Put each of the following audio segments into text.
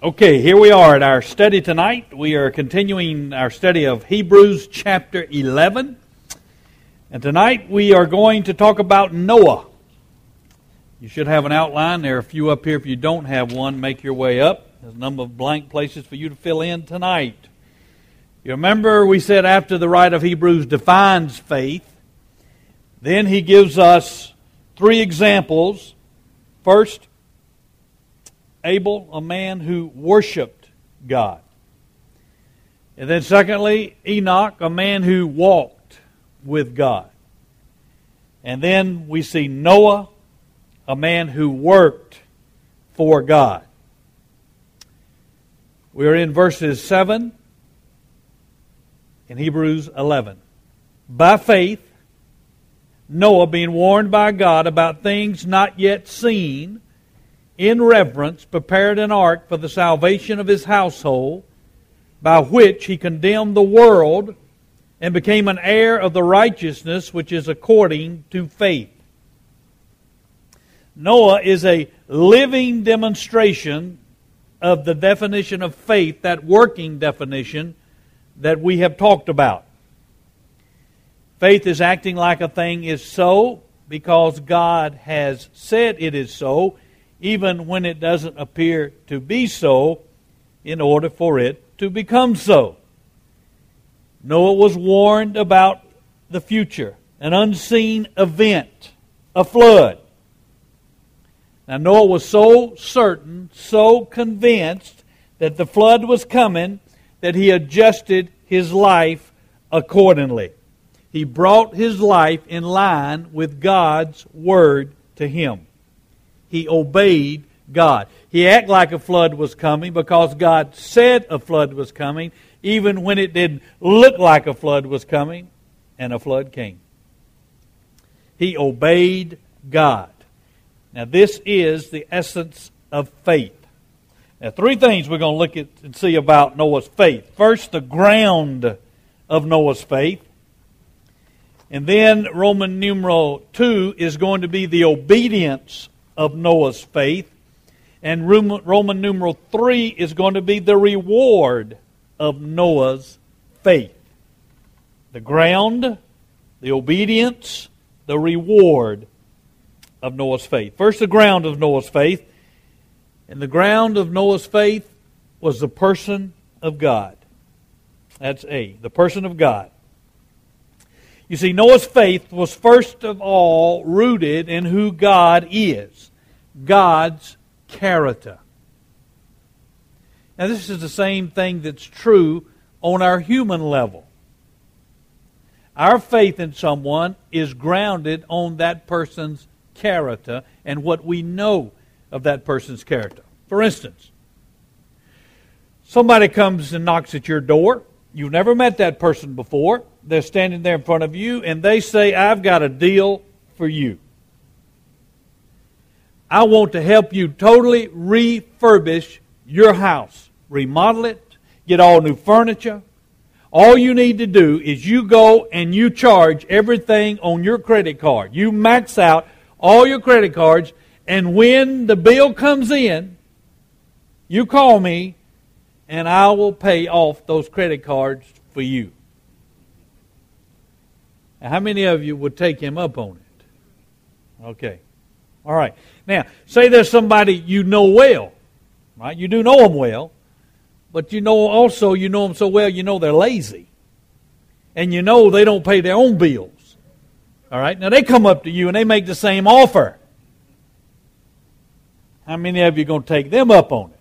Okay, here we are at our study tonight. We are continuing our study of Hebrews chapter 11. And tonight we are going to talk about Noah. You should have an outline. There are a few up here. If you don't have one, make your way up. There's a number of blank places for you to fill in tonight. You remember we said after the writer of Hebrews defines faith, then he gives us three examples. First, Abel, a man who worshiped God. And then secondly, Enoch, a man who walked with God. And then we see Noah, a man who worked for God. We are in verses 7 in Hebrews 11. By faith, Noah, being warned by God about things not yet seen, in reverence, prepared an ark for the salvation of his household, by which he condemned the world and became an heir of the righteousness which is according to faith. Noah is a living demonstration of the definition of faith, that working definition that we have talked about. Faith is acting like a thing is so because God has said it is so, even when it doesn't appear to be so, in order for it to become so. Noah was warned about the future, an unseen event, a flood. Now Noah was so certain, so convinced that the flood was coming, that he adjusted his life accordingly. He brought his life in line with God's word to him. He obeyed God. He acted like a flood was coming because God said a flood was coming, even when it didn't look like a flood was coming, and a flood came. He obeyed God. Now this is the essence of faith. Now three things we're going to look at and see about Noah's faith. First, the ground of Noah's faith. And then Roman numeral 2 is going to be the obedience of Noah's faith. And Roman numeral 3 is going to be the reward of Noah's faith. The ground, the obedience, the reward of Noah's faith. First, the ground of Noah's faith. And the ground of Noah's faith was the person of God. That's A, the person of God. You see, Noah's faith was first of all rooted in who God is, God's character. Now this is the same thing that's true on our human level. Our faith in someone is grounded on that person's character and what we know of that person's character. For instance, somebody comes and knocks at your door. You've never met that person before. They're standing there in front of you and they say, "I've got a deal for you. I want to help you totally refurbish your house. Remodel it, get all new furniture. All you need to do is you go and you charge everything on your credit card. You max out all your credit cards, and when the bill comes in, you call me and I will pay off those credit cards for you." Now, how many of you would take him up on it? Okay. All right. Now, say there's somebody you know well. Right? You do know them well. But you know them so well, you know they're lazy. And you know they don't pay their own bills. All right? Now, they come up to you and they make the same offer. How many of you are going to take them up on it?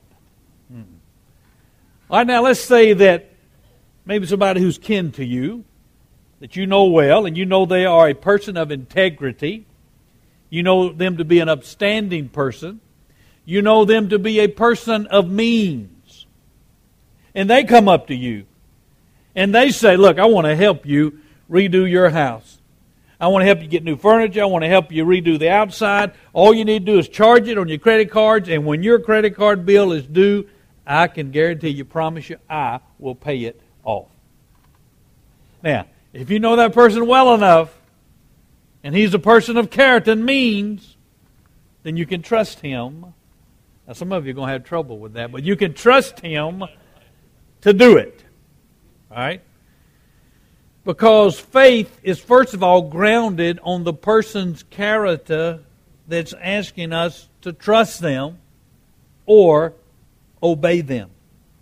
All right, now let's say that maybe somebody who's kin to you, that you know well, and you know they are a person of integrity. You know them to be an upstanding person. You know them to be a person of means. And they come up to you, and they say, "Look, I want to help you redo your house. I want to help you get new furniture. I want to help you redo the outside. All you need to do is charge it on your credit cards, and when your credit card bill is due, I can guarantee you, promise you, I will pay it off." Now, if you know that person well enough, and he's a person of character and means, then you can trust him Now, some of you are going to have trouble with that, but you can trust Him to do it. All right? Because faith is, first of all, grounded on the person's character that's asking us to trust them or obey them.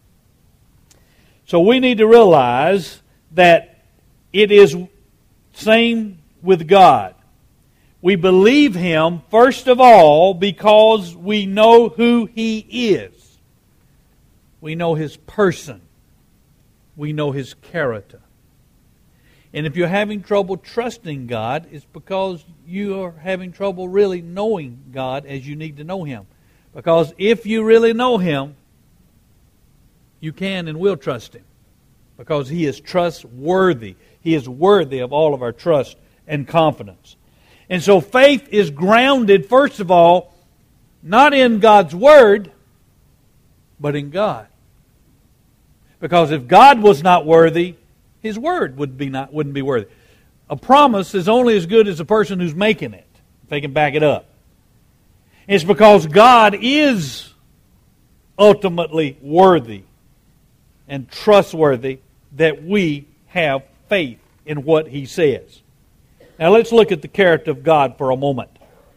So we need to realize that it is same with God. We believe Him, first of all, because we know who He is. We know His person. We know His character. And if you're having trouble trusting God, it's because you are having trouble really knowing God as you need to know Him. Because if you really know Him, you can and will trust Him. Because He is trustworthy. He is worthy of all of our trust and confidence. And so faith is grounded, first of all, not in God's Word, but in God. Because if God was not worthy, His Word wouldn't be worthy. A promise is only as good as the person who's making it, if they can back it up. It's because God is ultimately worthy and trustworthy that we have faith in what He says. Now let's look at the character of God for a moment.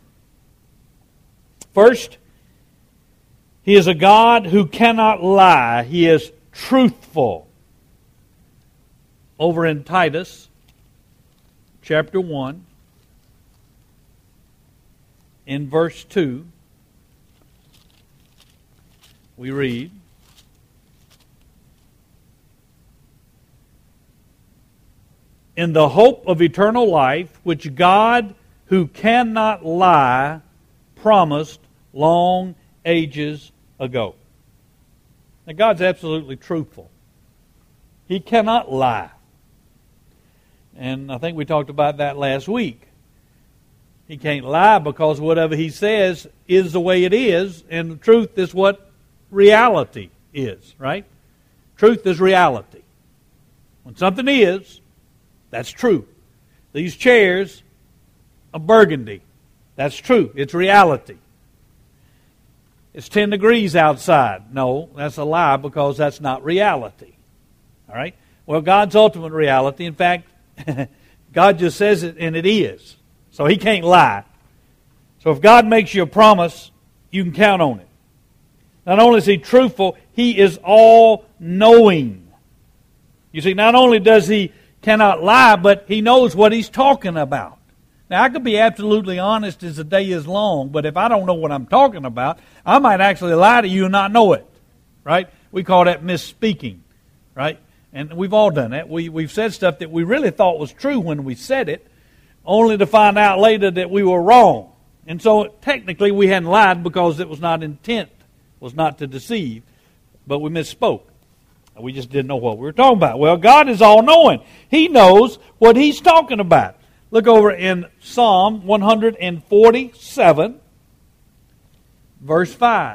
First, He is a God who cannot lie. He is truthful. Over in Titus, chapter 1, in verse 2, we read, "In the hope of eternal life, which God, who cannot lie, promised long ages ago." Now, God's absolutely truthful. He cannot lie. And I think we talked about that last week. He can't lie because whatever He says is the way it is, and the truth is what reality is, right? Truth is reality. When something is, that's true. These chairs are burgundy. That's true. It's reality. It's 10 degrees outside. No, that's a lie because that's not reality. All right? Well, God's ultimate reality, in fact, God just says it and it is. So He can't lie. So if God makes you a promise, you can count on it. Not only is He truthful, He is all-knowing. You see, not only does He cannot lie, but He knows what He's talking about. Now, I could be absolutely honest as the day is long, but if I don't know what I'm talking about, I might actually lie to you and not know it. Right? We call that misspeaking. Right? And we've all done that. We've said stuff that we really thought was true when we said it, only to find out later that we were wrong. And so technically we hadn't lied because it was not intent, was not to deceive, but we misspoke. We just didn't know what we were talking about. Well, God is all-knowing. He knows what He's talking about. Look over in Psalm 147, verse 5.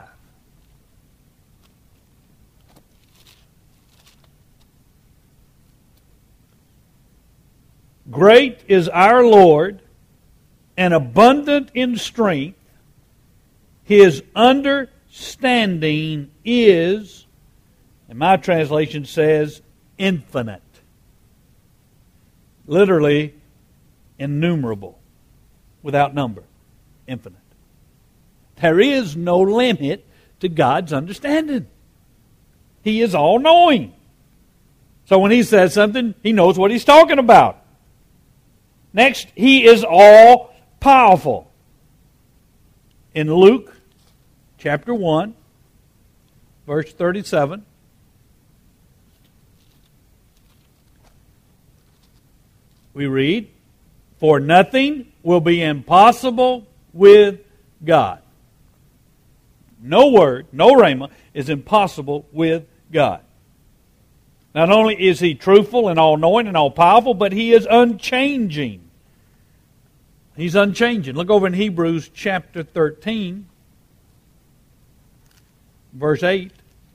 "Great is our Lord, and abundant in strength. His understanding is," and my translation says, "infinite." Literally, innumerable, without number, infinite. There is no limit to God's understanding. He is all-knowing. So when He says something, He knows what He's talking about. Next, He is all-powerful. In Luke chapter 1, verse 37, we read, "For nothing will be impossible with God." No word, no rhema, is impossible with God. Not only is He truthful and all-knowing and all-powerful, but He is unchanging. He's unchanging. Look over in Hebrews chapter 13, verse 8.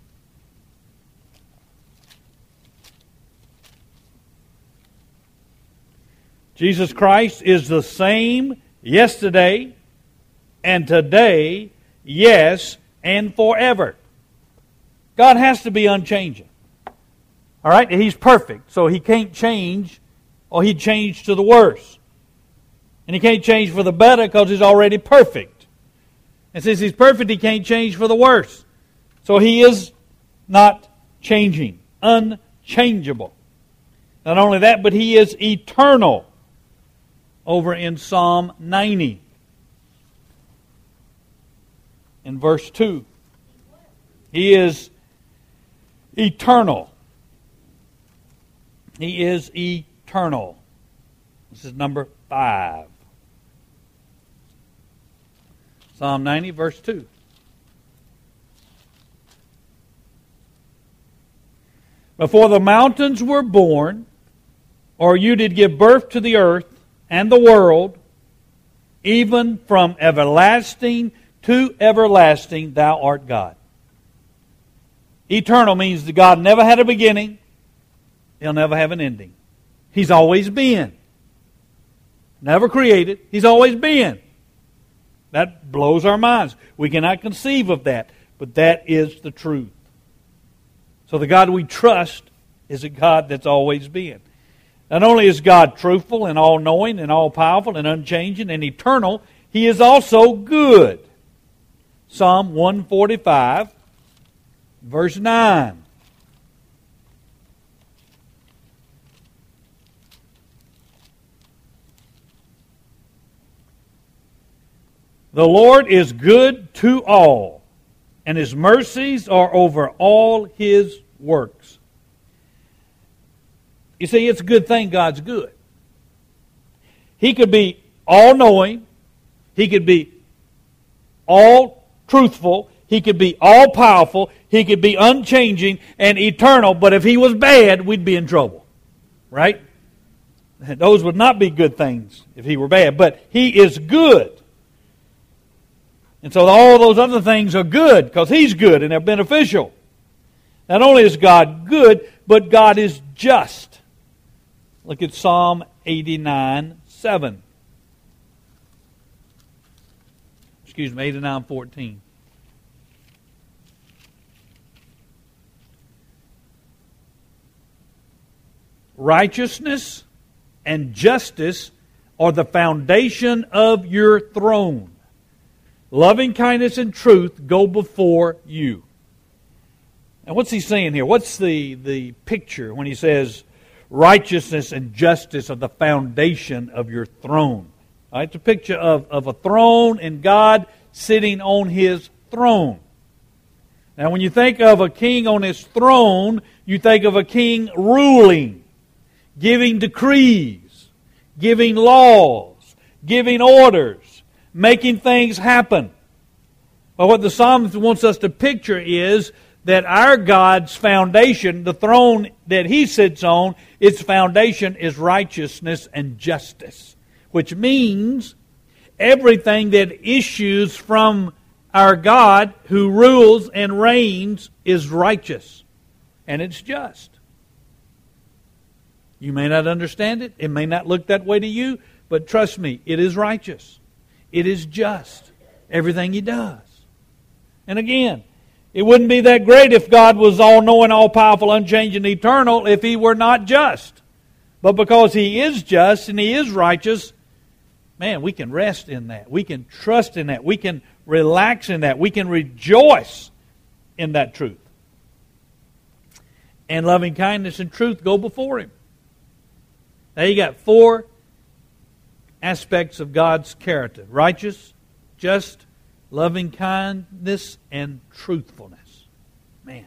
Jesus Christ is the same yesterday and today, yes, and forever. God has to be unchanging. All right? He's perfect, so He can't change, or He'd change to the worse. And He can't change for the better because He's already perfect. And since He's perfect, He can't change for the worse. So He is not changing, unchangeable. Not only that, but He is eternal. Over in Psalm 90, in verse 2. He is eternal. He is eternal. This is number 5. Psalm 90, verse 2. Before the mountains were born, or you did give birth to the earth and the world, even from everlasting to everlasting, thou art God. Eternal means that God never had a beginning. He'll never have an ending. He's always been. Never created. He's always been. That blows our minds. We cannot conceive of that. But that is the truth. So the God we trust is a God that's always been. Not only is God truthful and all-knowing and all-powerful and unchanging and eternal, He is also good. Psalm 145, verse 9. The Lord is good to all, and His mercies are over all His works. You see, it's a good thing God's good. He could be all-knowing. He could be all-truthful. He could be all-powerful. He could be unchanging and eternal. But if He was bad, we'd be in trouble. Right? Those would not be good things if He were bad. But He is good. And so all those other things are good because He's good and they're beneficial. Not only is God good, but God is just. Look at Psalm 89, 7. Excuse me, 89, 14. Righteousness and justice are the foundation of your throne. Loving kindness and truth go before you. And what's he saying here? What's the picture when he says righteousness and justice are the foundation of your throne? Right? It's a picture of a throne and God sitting on His throne. Now when you think of a king on his throne, you think of a king ruling, giving decrees, giving laws, giving orders, making things happen. But what the psalmist wants us to picture is that our God's foundation, the throne that He sits on, its foundation is righteousness and justice. Which means everything that issues from our God who rules and reigns is righteous. And it's just. You may not understand it. It may not look that way to you. But trust me, it is righteous. It is just. Everything He does. And again, it wouldn't be that great if God was all-knowing, all-powerful, unchanging, eternal if He were not just. But because He is just and He is righteous, man, we can rest in that. We can trust in that. We can relax in that. We can rejoice in that truth. And loving kindness and truth go before Him. Now you got 4 aspects of God's character. Righteous, just, loving kindness, and truthfulness. Man.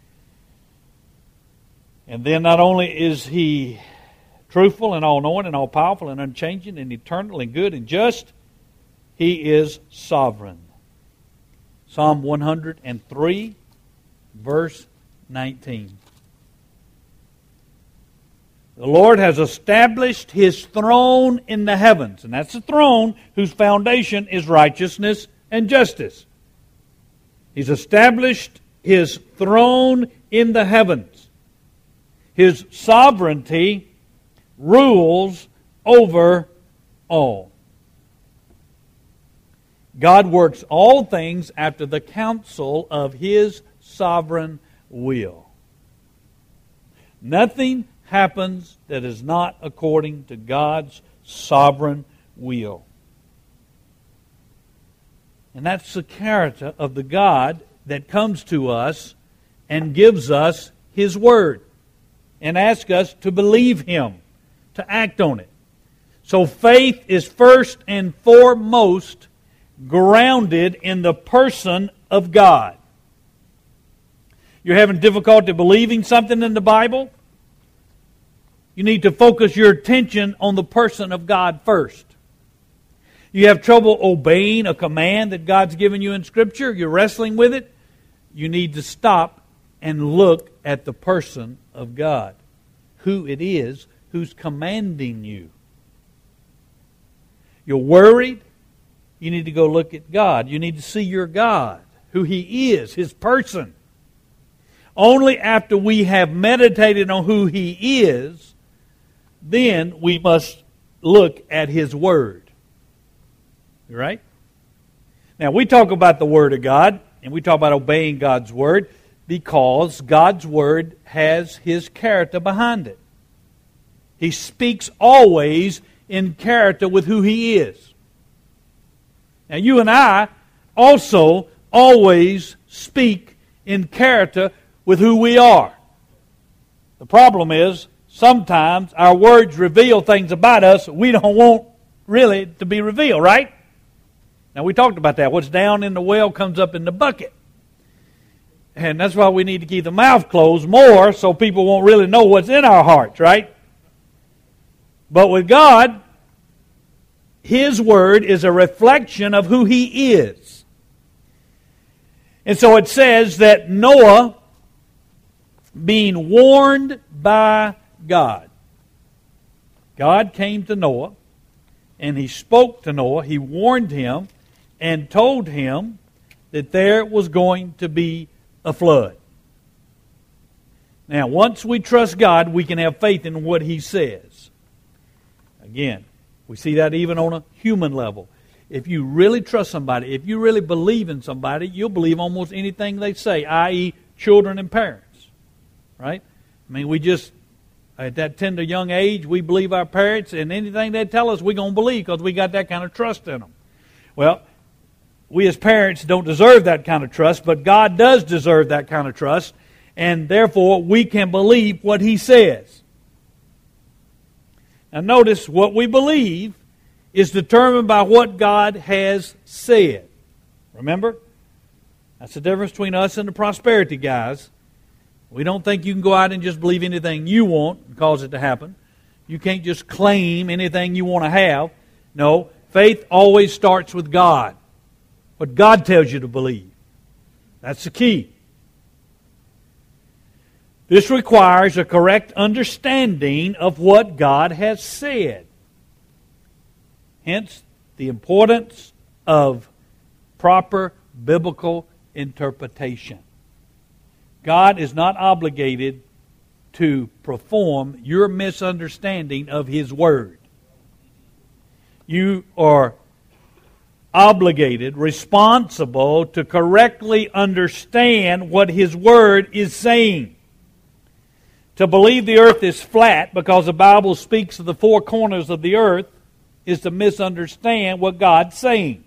And then not only is He truthful and all-knowing and all-powerful and unchanging and eternal and good and just, He is sovereign. Psalm 103, verse 19. The Lord has established His throne in the heavens. And that's the throne whose foundation is righteousness and justice. He's established His throne in the heavens. His sovereignty rules over all. God works all things after the counsel of His sovereign will. Nothing happens that is not according to God's sovereign will. And that's the character of the God that comes to us and gives us His Word and asks us to believe Him, to act on it. So faith is first and foremost grounded in the person of God. You're having difficulty believing something in the Bible? You need to focus your attention on the person of God first. You have trouble obeying a command that God's given you in Scripture, you're wrestling with it, you need to stop and look at the person of God, who it is who's commanding you. You're worried, you need to go look at God. You need to see your God, who He is, His person. Only after we have meditated on who He is, then we must look at His Word. Right? Now, we talk about the Word of God, and we talk about obeying God's Word, because God's Word has His character behind it. He speaks always in character with who He is. Now, you and I also always speak in character with who we are. The problem is, sometimes our words reveal things about us we don't want really to be revealed, right? Now, we talked about that. What's down in the well comes up in the bucket. And that's why we need to keep the mouth closed more so people won't really know what's in our hearts, right? But with God, His Word is a reflection of who He is. And so it says that Noah, being warned by God, God came to Noah and He spoke to Noah. He warned him and told him that there was going to be a flood. Now, once we trust God, we can have faith in what He says. Again, we see that even on a human level. If you really trust somebody, if you really believe in somebody, you'll believe almost anything they say, i.e. children and parents. Right? I mean, we just, at that tender young age, we believe our parents, and anything they tell us, we're going to believe because we got that kind of trust in them. Well, we as parents don't deserve that kind of trust, but God does deserve that kind of trust, and therefore we can believe what He says. Now notice, what we believe is determined by what God has said. Remember? That's the difference between us and the prosperity guys. We don't think you can go out and just believe anything you want and cause it to happen. You can't just claim anything you want to have. No, faith always starts with God. What God tells you to believe. That's the key. This requires a correct understanding of what God has said. Hence, the importance of proper biblical interpretation. God is not obligated to perform your misunderstanding of His Word. You are obligated, responsible to correctly understand what His Word is saying. To believe the earth is flat because the Bible speaks of the four corners of the earth is to misunderstand what God's saying.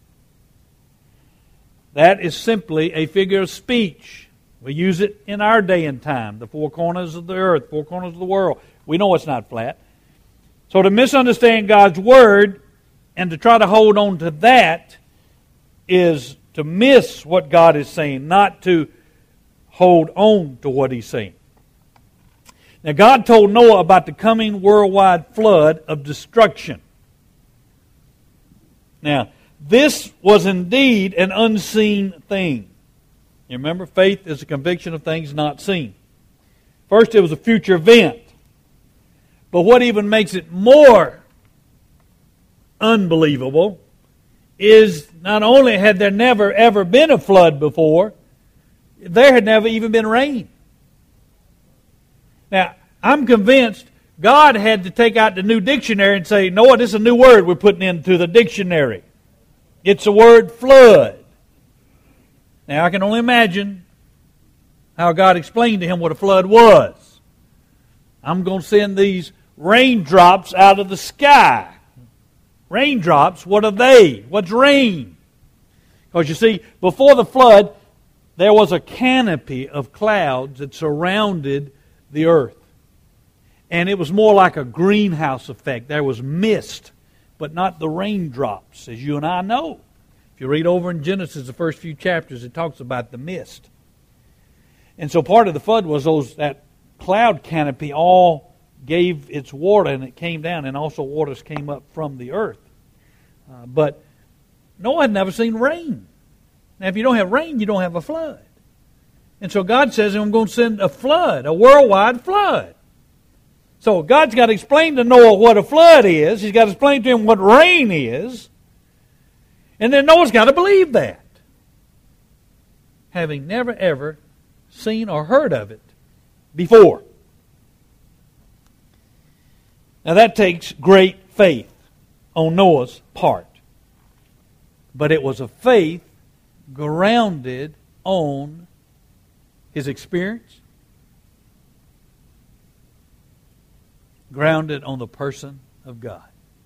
That is simply a figure of speech. We use it in our day and time. The four corners of the earth, four corners of the world. We know it's not flat. So to misunderstand God's Word and to try to hold on to that is to miss what God is saying, not to hold on to what He's saying. Now, God told Noah about the coming worldwide flood of destruction. Now, this was indeed an unseen thing. You remember, faith is a conviction of things not seen. First, it was a future event. But what even makes it more unbelievable is not only had there never ever been a flood before, there had never even been rain. Now, I'm convinced God had to take out the new dictionary and say, Noah, this is a new word we're putting into the dictionary. It's the word flood. Now I can only imagine how God explained to him what a flood was. I'm going to send these raindrops out of the sky. Raindrops, what are they? What's rain? Because you see, before the flood, there was a canopy of clouds that surrounded the earth. And it was more like a greenhouse effect. There was mist, but not the raindrops, as you and I know. If you read over in Genesis, the first few chapters, it talks about the mist. And so part of the flood was that cloud canopy all gave its water, and it came down, and also waters came up from the earth. But Noah had never seen rain. Now, if you don't have rain, you don't have a flood. And so God says, I'm going to send a flood, a worldwide flood. So God's got to explain to Noah what a flood is. He's got to explain to him what rain is. And then Noah's got to believe that, having never, ever seen or heard of it before. Now that takes great faith on Noah's part. But it was a faith grounded on his experience, grounded on the person of God.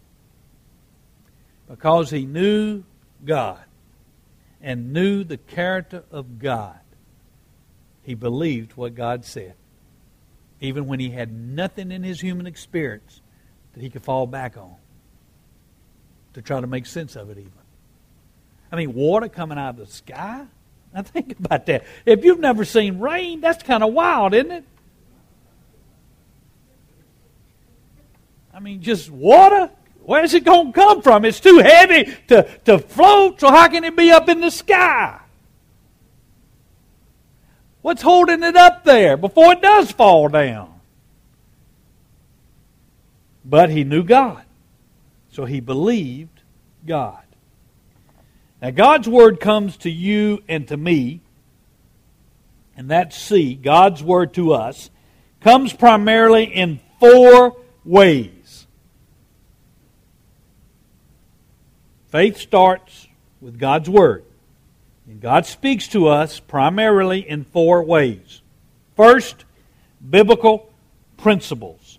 Because he knew God and knew the character of God, he believed what God said, even when he had nothing in his human experience that he could fall back on to try to make sense of it even. I mean, water coming out of the sky? Now think about that. If you've never seen rain, that's kind of wild, isn't it? I mean, just water? Where's it going to come from? It's too heavy to float, so how can it be up in the sky? What's holding it up there before it does fall down? But he knew God, so he believed God. Now God's Word comes to you and to me, and that's C, God's Word to us, comes primarily in 4 ways. Faith starts with God's Word. And God speaks to us primarily in 4 ways. First, biblical principles.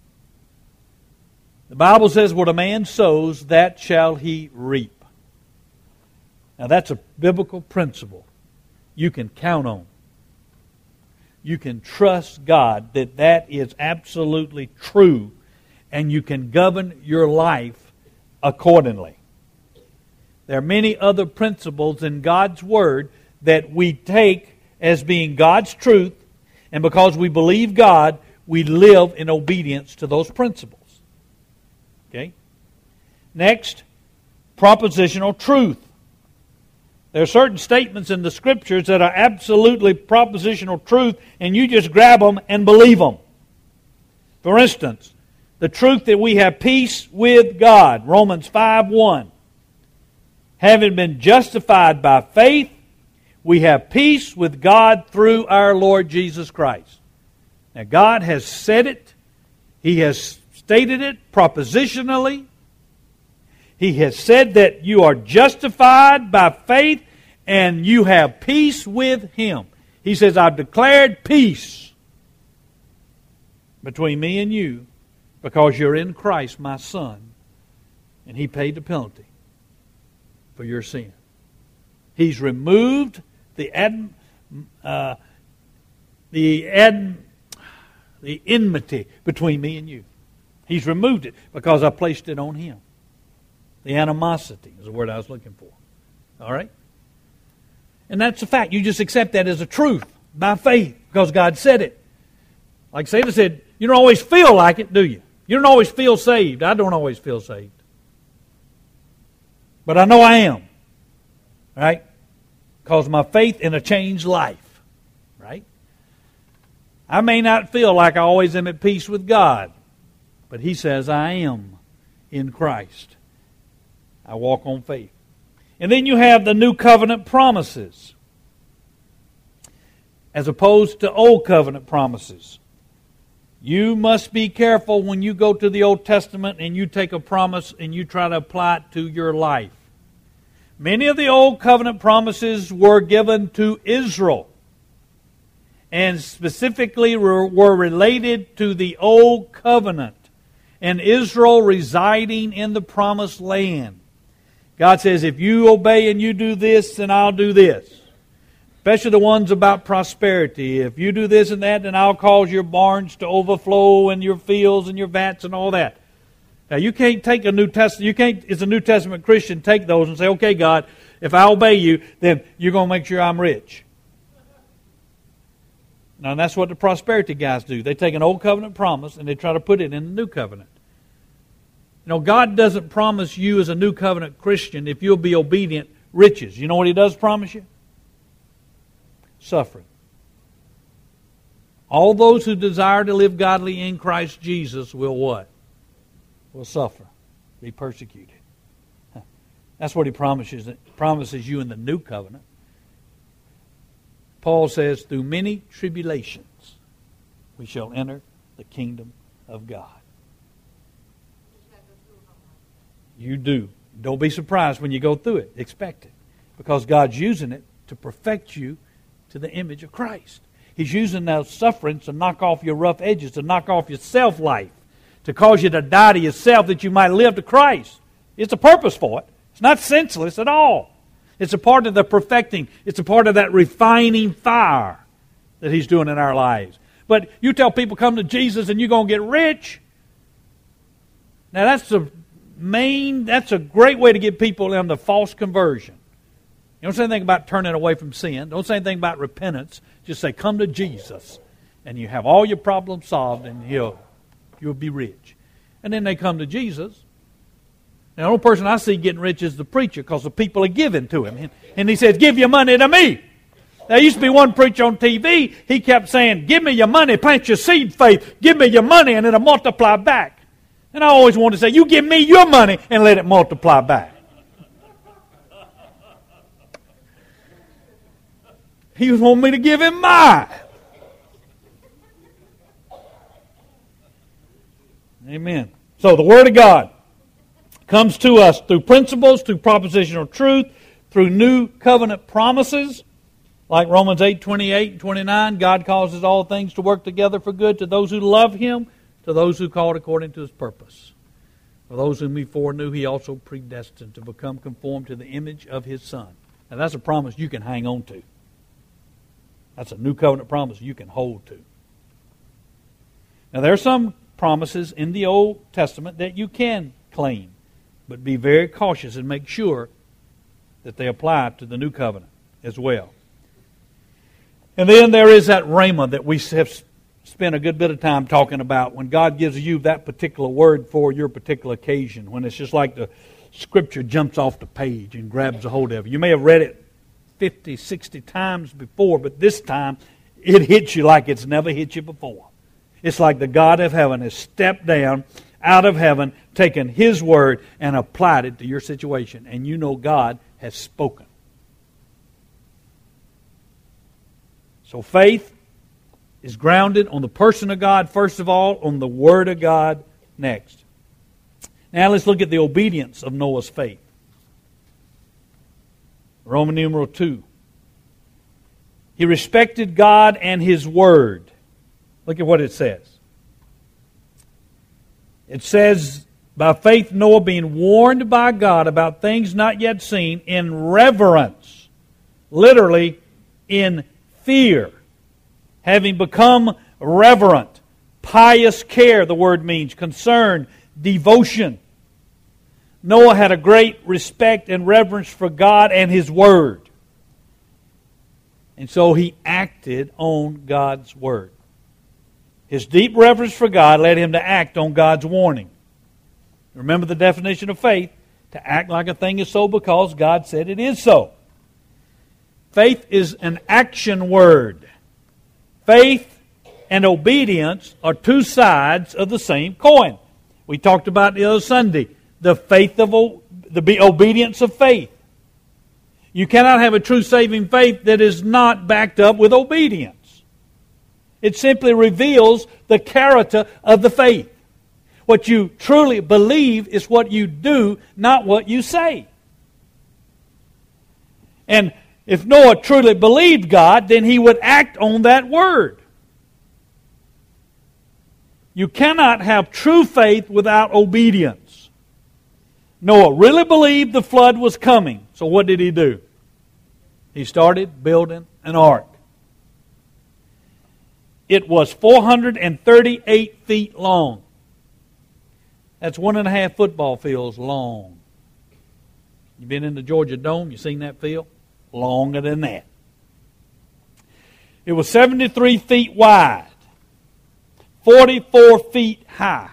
The Bible says, what a man sows, that shall he reap. Now that's a biblical principle you can count on. You can trust God that that is absolutely true, and you can govern your life accordingly. There are many other principles in God's Word that we take as being God's truth, and because we believe God, we live in obedience to those principles. Okay? Next, propositional truth. There are certain statements in the Scriptures that are absolutely propositional truth, and you just grab them and believe them. For instance, the truth that we have peace with God, Romans 5:1. Having been justified by faith, we have peace with God through our Lord Jesus Christ. Now God has said it. He has stated it propositionally. He has said that you are justified by faith and you have peace with Him. He says, I've declared peace between me and you because you're in Christ, my Son, and He paid the penalty for your sin. He's removed the enmity between me and you. He's removed it because I placed it on Him. The animosity is the word I was looking for. All right? And that's a fact. You just accept that as a truth by faith because God said it. Like Satan said, you don't always feel like it, do you? You don't always feel saved. I don't always feel saved. But I know I am. Right? Because of my faith in a changed life. Right? I may not feel like I always am at peace with God. But He says I am in Christ. I walk on faith. And then you have the new covenant promises, as opposed to old covenant promises. You must be careful when you go to the Old Testament and you take a promise and you try to apply it to your life. Many of the Old Covenant promises were given to Israel, and specifically were related to the Old Covenant and Israel residing in the Promised Land. God says, if you obey and you do this, then I'll do this. Especially the ones about prosperity. If you do this and that, then I'll cause your barns to overflow and your fields and your vats and all that. Now, you can't take a New Testament, you can't, as a New Testament Christian, take those and say, okay, God, if I obey you, then you're going to make sure I'm rich. Now, that's what the prosperity guys do. They take an Old Covenant promise and they try to put it in the New Covenant. You know, God doesn't promise you as a New Covenant Christian, if you'll be obedient, riches. You know what He does promise you? Suffering. All those who desire to live godly in Christ Jesus will what? Will suffer, be persecuted. That's what He promises you in the New Covenant. Paul says, through many tribulations we shall enter the kingdom of God. You do. Don't be surprised when you go through it. Expect it. Because God's using it to perfect you to the image of Christ. He's using those sufferings to knock off your rough edges, to knock off your self-life, to cause you to die to yourself that you might live to Christ. It's a purpose for it. It's not senseless at all. It's a part of the perfecting. It's a part of that refining fire that He's doing in our lives. But you tell people, come to Jesus and you're going to get rich. Now that's a great way to get people into false conversion. You don't say anything about turning away from sin. Don't say anything about repentance. Just say, come to Jesus. And you have all your problems solved and you'll be rich. And then they come to Jesus. Now, the only person I see getting rich is the preacher, because the people are giving to him. And he says, give your money to me. There used to be one preacher on TV. He kept saying, give me your money, plant your seed faith. Give me your money and it'll multiply back. And I always wanted to say, you give me your money and let it multiply back. He was wanting me to give him mine. Amen. So the Word of God comes to us through principles, through propositional truth, through new covenant promises. Like Romans 8:28 and 29, God causes all things to work together for good to those who love Him, to those who called according to His purpose. For those whom He foreknew, He also predestined to become conformed to the image of His Son. Now that's a promise you can hang on to. That's a new covenant promise you can hold to. Now there are some promises in the Old Testament that you can claim, but be very cautious and make sure that they apply to the New Covenant as well. And then there is that rhema that we have spent a good bit of time talking about, when God gives you that particular word for your particular occasion, when it's just like the Scripture jumps off the page and grabs a hold of you. You may have read it 50, 60 times before, but this time it hits you like it's never hit you before. It's like the God of heaven has stepped down out of heaven, taken His word, and applied it to your situation. And you know God has spoken. So faith is grounded on the person of God, first of all, on the Word of God next. Now let's look at the obedience of Noah's faith. Roman numeral 2. He respected God and His Word. Look at what it says. It says, by faith Noah, being warned by God about things not yet seen, in reverence, literally in fear, having become reverent, pious care, the word means, concern, devotion. Noah had a great respect and reverence for God and His Word. And so he acted on God's Word. His deep reverence for God led him to act on God's warning. Remember the definition of faith: to act like a thing is so because God said it is so. Faith is an action word. Faith and obedience are two sides of the same coin. We talked about the other Sunday, the obedience of faith. You cannot have a true saving faith that is not backed up with obedience. It simply reveals the character of the faith. What you truly believe is what you do, not what you say. And if Noah truly believed God, then he would act on that word. You cannot have true faith without obedience. Noah really believed the flood was coming. So what did he do? He started building an ark. It was 438 feet long. That's 1.5 football fields long. You've been in the Georgia Dome, you seen that field? Longer than that. It was 73 feet wide, 44 feet high.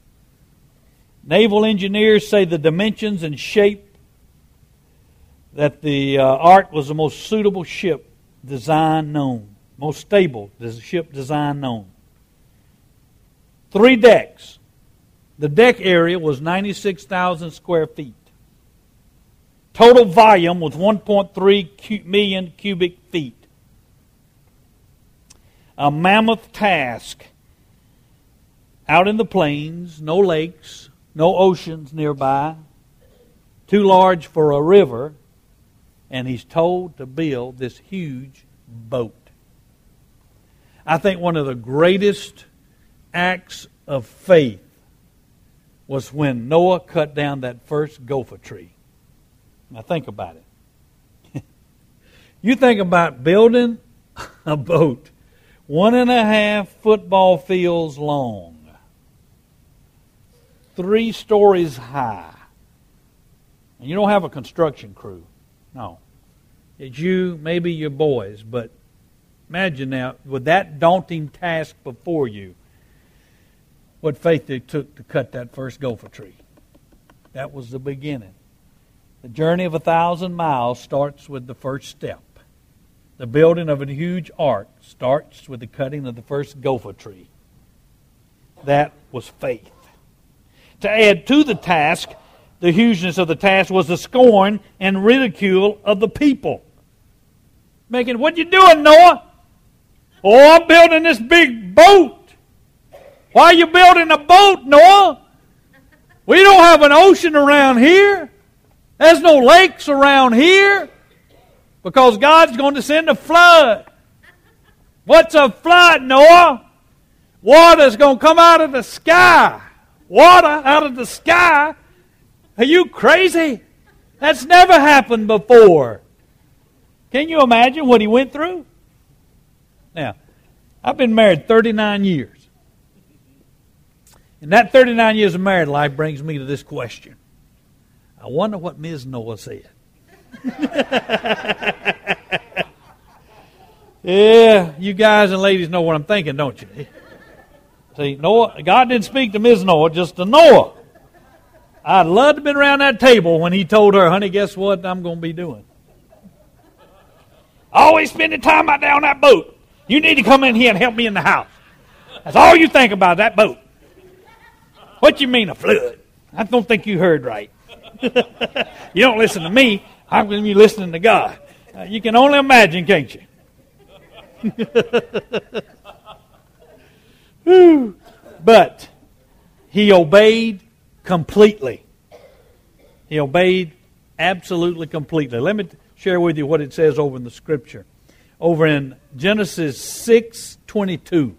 Naval engineers say the dimensions and shape that the ark was the most suitable ship design known. Most stable ship design known. 3 decks. The deck area was 96,000 square feet. Total volume was 1.3 million cubic feet. A mammoth task. Out in the plains, no lakes, no oceans nearby, too large for a river, and he's told to build this huge boat. I think one of the greatest acts of faith was when Noah cut down that first gopher tree. Now think about it. You think about building a boat 1.5 football fields long, 3 stories high. And you don't have a construction crew. No. It's you, maybe your boys, but imagine now, with that daunting task before you, what faith it took to cut that first gopher tree. That was the beginning. The journey of 1,000 miles starts with the first step. The building of a huge ark starts with the cutting of the first gopher tree. That was faith. To add to the task, the hugeness of the task was the scorn and ridicule of the people. Making, what you doing, Noah? Oh, I'm building this big boat. Why are you building a boat, Noah? We don't have an ocean around here. There's no lakes around here. Because God's going to send a flood. What's a flood, Noah? Water's going to come out of the sky. Water out of the sky? Are you crazy? That's never happened before. Can you imagine what he went through? Now, I've been married 39 years. And that 39 years of married life brings me to this question. I wonder what Ms. Noah said. Yeah, you guys and ladies know what I'm thinking, don't you? See, Noah, God didn't speak to Ms. Noah, just to Noah. I'd love to have been around that table when he told her, honey, guess what I'm going to be doing? Always spending time out there on that boat. You need to come in here and help me in the house. That's all you think about, that boat. What you mean, a flood? I don't think you heard right. You don't listen to me. I'm going to be listening to God. You can only imagine, can't you? But he obeyed completely. He obeyed absolutely completely. Let me share with you what it says over in the Scripture. Over in Genesis 6:22.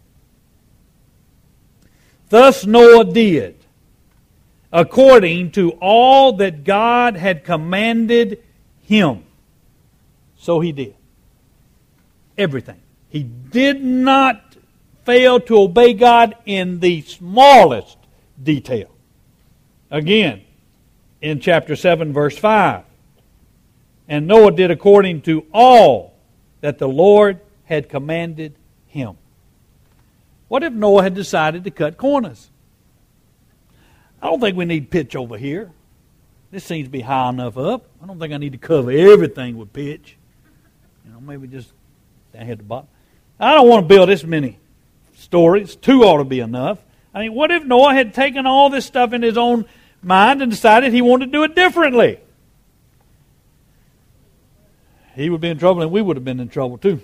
Thus Noah did, according to all that God had commanded him. So he did. Everything. He did not fail to obey God in the smallest detail. Again, in chapter 7, verse 5. And Noah did according to all that the Lord had commanded him. What if Noah had decided to cut corners? I don't think we need pitch over here. This seems to be high enough up. I don't think I need to cover everything with pitch. Maybe just down here at the bottom. I don't want to build this many stories. 2 ought to be enough. I mean, what if Noah had taken all this stuff in his own mind and decided he wanted to do it differently? He would be in trouble and we would have been in trouble too.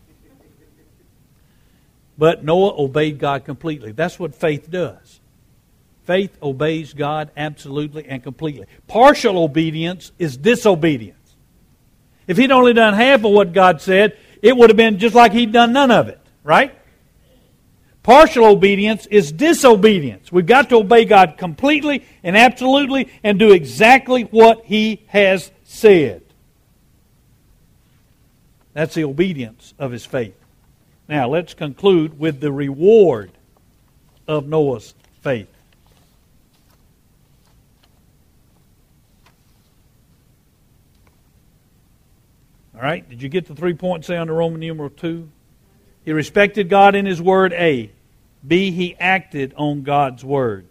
But Noah obeyed God completely. That's what faith does. Faith obeys God absolutely and completely. Partial obedience is disobedience. If he'd only done half of what God said, it would have been just like he'd done none of it, right? Partial obedience is disobedience. We've got to obey God completely and absolutely and do exactly what He has said. That's the obedience of his faith. Now, let's conclude with the reward of Noah's faith. All right, did you get the 3 points there under Roman numeral 2? He respected God in His Word, A. B, he acted on God's Word.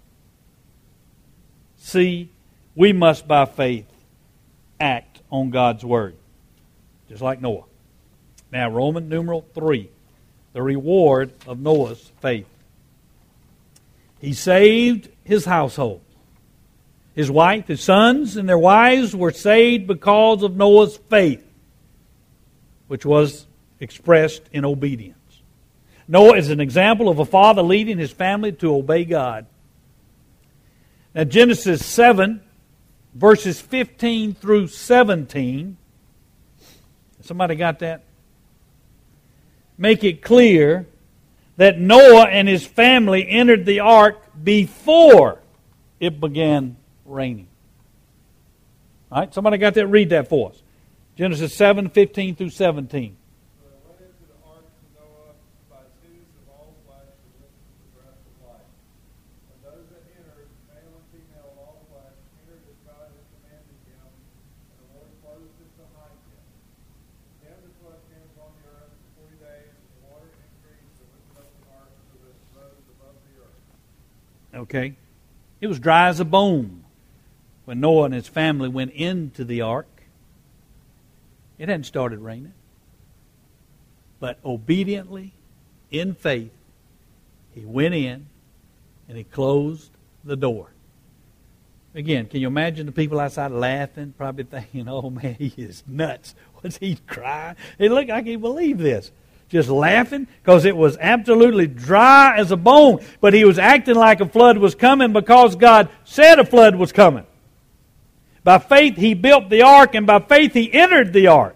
C, we must by faith act on God's Word. Just like Noah. Now, Roman numeral 3. The reward of Noah's faith. He saved his household. His wife, his sons, and their wives were saved because of Noah's faith, which was expressed in obedience. Noah is an example of a father leading his family to obey God. Now, Genesis 7, verses 15 through 17. Somebody got that? Make it clear that Noah and his family entered the ark before it began raining. All right, somebody got that? Read that for us. Genesis 7, 15 through 17. Okay. It was dry as a bone when Noah and his family went into the ark. It hadn't started raining. But obediently, in faith, he went in and he closed the door. Again, can you imagine the people outside laughing, probably thinking, oh man, he is nuts. Was he crying? Hey, look, I can't believe this. Just laughing because it was absolutely dry as a bone. But he was acting like a flood was coming because God said a flood was coming. By faith he built the ark, and by faith he entered the ark.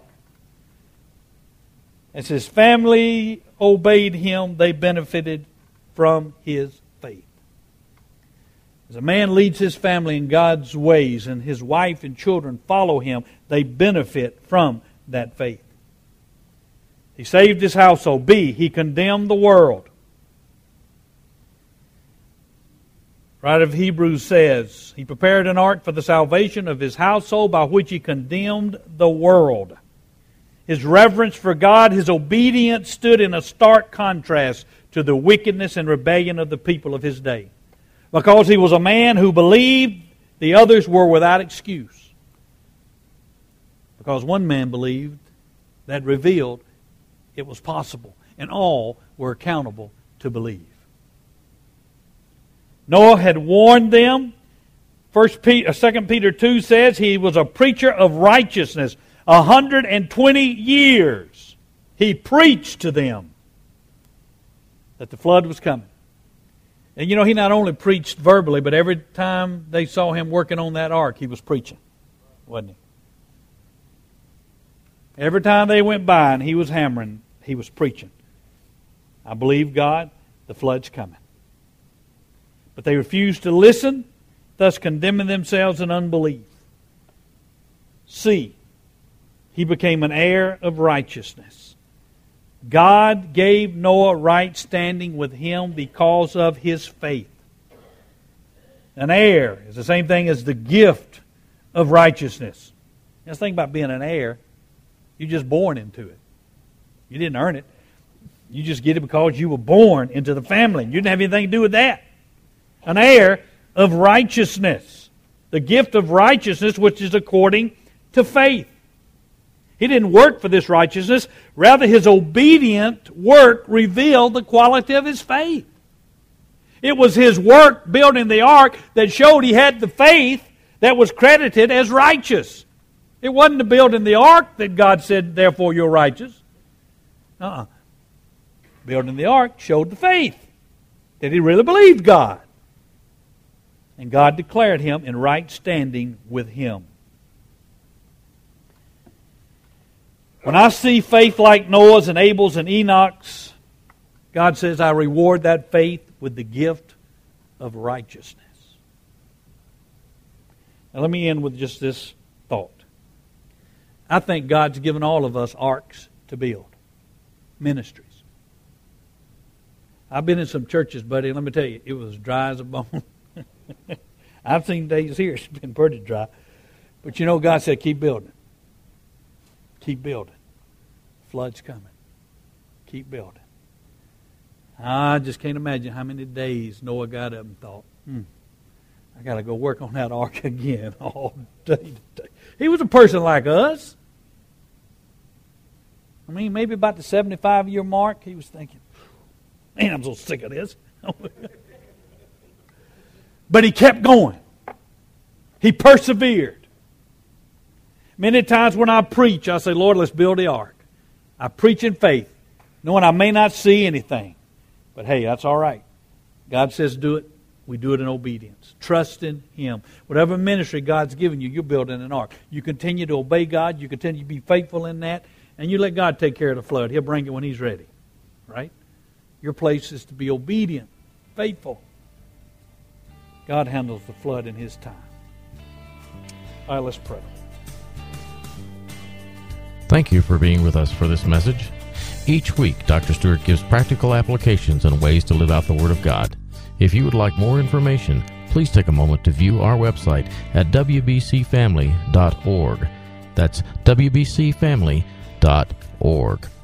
As his family obeyed him, they benefited from his faith. As a man leads his family in God's ways and his wife and children follow him, they benefit from that faith. He saved his household. B, he condemned the world. Writer of Hebrews says, he prepared an ark for the salvation of his household by which he condemned the world. His reverence for God, his obedience stood in a stark contrast to the wickedness and rebellion of the people of his day. Because he was a man who believed, the others were without excuse. Because one man believed, that revealed it was possible, and all were accountable to believe. Noah had warned them. 2 Peter 2 says he was a preacher of righteousness. 120 years he preached to them that the flood was coming. And you know, he not only preached verbally, but every time they saw him working on that ark, he was preaching, wasn't he? Every time they went by and he was hammering, he was preaching. I believe God, the flood's coming. But they refused to listen, thus condemning themselves in unbelief. C, he became an heir of righteousness. God gave Noah right standing with him because of his faith. An heir is the same thing as the gift of righteousness. Just think about being an heir. You're just born into it. You didn't earn it. You just get it because you were born into the family. You didn't have anything to do with that. An heir of righteousness. The gift of righteousness which is according to faith. He didn't work for this righteousness. Rather, his obedient work revealed the quality of his faith. It was his work building the ark that showed he had the faith that was credited as righteous. It wasn't the building the ark that God said, therefore you're righteous. Building the ark showed the faith that he really believed God. And God declared him in right standing with him. When I see faith like Noah's and Abel's and Enoch's, God says, I reward that faith with the gift of righteousness. Now let me end with just this thought. I think God's given all of us arks to build. Ministries. I've been in some churches, buddy, and let me tell you, it was dry as a bone. I've seen days here, it's been pretty dry. But you know, God said, keep building. Keep building. Flood's coming. Keep building. I just can't imagine how many days Noah got up and thought, I got to go work on that ark again all day today. He was a person like us. I mean, maybe about the 75-year mark, he was thinking, man, I'm so sick of this. But he kept going. He persevered. Many times when I preach, I say, Lord, let's build the ark. I preach in faith, knowing I may not see anything. But hey, that's all right. God says do it. We do it in obedience. Trust in Him. Whatever ministry God's given you, you're building an ark. You continue to obey God. You continue to be faithful in that. And you let God take care of the flood. He'll bring it when He's ready. Right? Your place is to be obedient, faithful. God handles the flood in His time. All right, let's pray. Thank you for being with us for this message. Each week, Dr. Stewart gives practical applications and ways to live out the Word of God. If you would like more information, please take a moment to view our website at wbcfamily.org. That's wbcfamily.org.